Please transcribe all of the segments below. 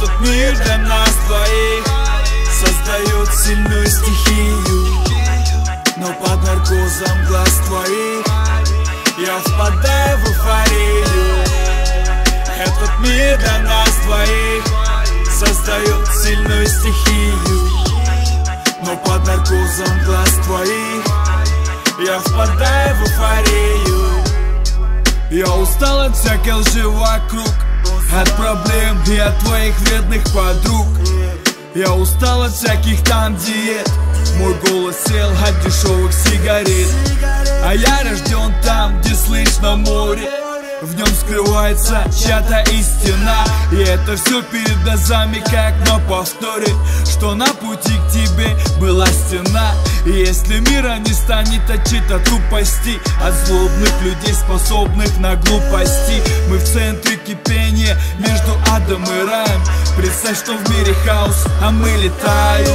Этот мир для нас двоих создает сильную стихию, но под наркозом глаз твоих я впадаю в эйфорию. Этот мир для нас двоих создает сильную стихию, но под наркозом глаз твоих я впадаю в эйфорию. Я устал от всякой лжи вокруг, от проблем и от твоих вредных подруг. Я устал от всяких там диет, мой голос сел от дешевых сигарет. А я рожден там, где слышно море, в нем скрывается чья-то истина. И это все перед глазами, как на повторе, что на пути к тебе была стена. И если мира не станет от чьей-то тупости, от злобных людей, способных на глупости, мы в центре кипения между адом и раем. Представь, что в мире хаос, а мы летаем.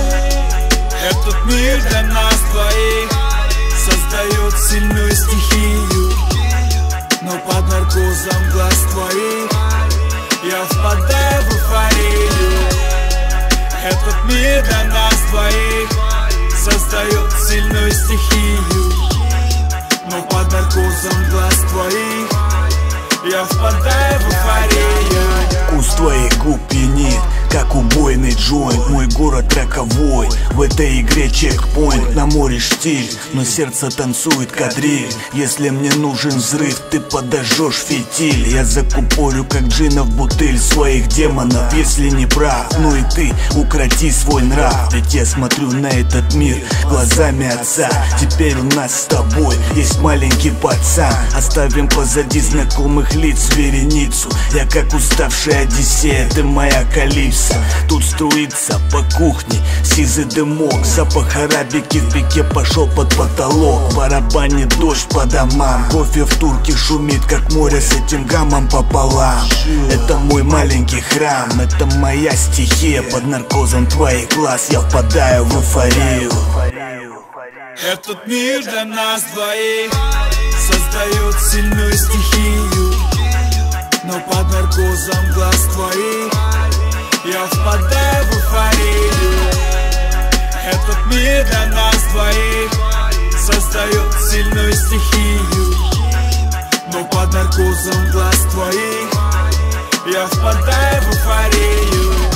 Этот мир для нас двоих создает сильную стихию, но под наркозом глаз твоих я впадаю в эйфорию. Этот мир для нас двоих создает сильную стихию, но под наркозом глаз твоих я впадаю в эйфорию. Вкус твоих губ пьянит, как убойный джойнт. Мой город роковой, в этой игре чекпоинт. На море штиль, но сердце танцует кадриль. Если мне нужен взрыв, ты подожжешь фитиль. Я закупорю, как джина в бутыль, своих демонов. Если не прав, ну и ты укроти свой нрав. Ведь я смотрю на этот мир глазами отца. Теперь у нас с тобой есть маленький пацан. Оставим позади знакомых лиц вереницу. Я как уставшая Одиссея, ты моя Калипсо. Тут струится по кухне сизый дымок, запах арабики в пике пошел под потолок. Барабанит дождь по домам, кофе в турке шумит, как море с этим гаммом пополам. Это мой маленький храм, это моя стихия. Под наркозом твоих глаз я впадаю в эйфорию. Этот мир для нас двоих создает сильную стихию, но под наркозом глаз твоих я впадаю в эйфорию. Этот мир для нас двоих создает сильную стихию, но под наркозом глаз твоих я впадаю в эйфорию.